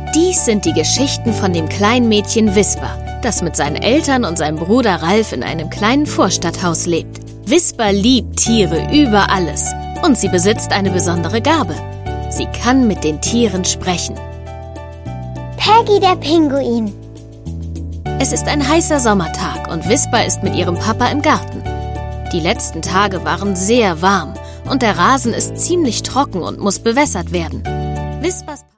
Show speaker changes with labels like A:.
A: Dies sind die Geschichten von dem kleinen Mädchen Wisper, das mit seinen Eltern und seinem Bruder Ralf in einem kleinen Vorstadthaus lebt. Wisper liebt Tiere über alles und sie besitzt eine besondere Gabe. Sie kann mit den Tieren sprechen.
B: Peggy der Pinguin.
A: Es ist ein heißer Sommertag und Wisper ist mit ihrem Papa im Garten. Die letzten Tage waren sehr warm und der Rasen ist ziemlich trocken und muss bewässert werden. Wispers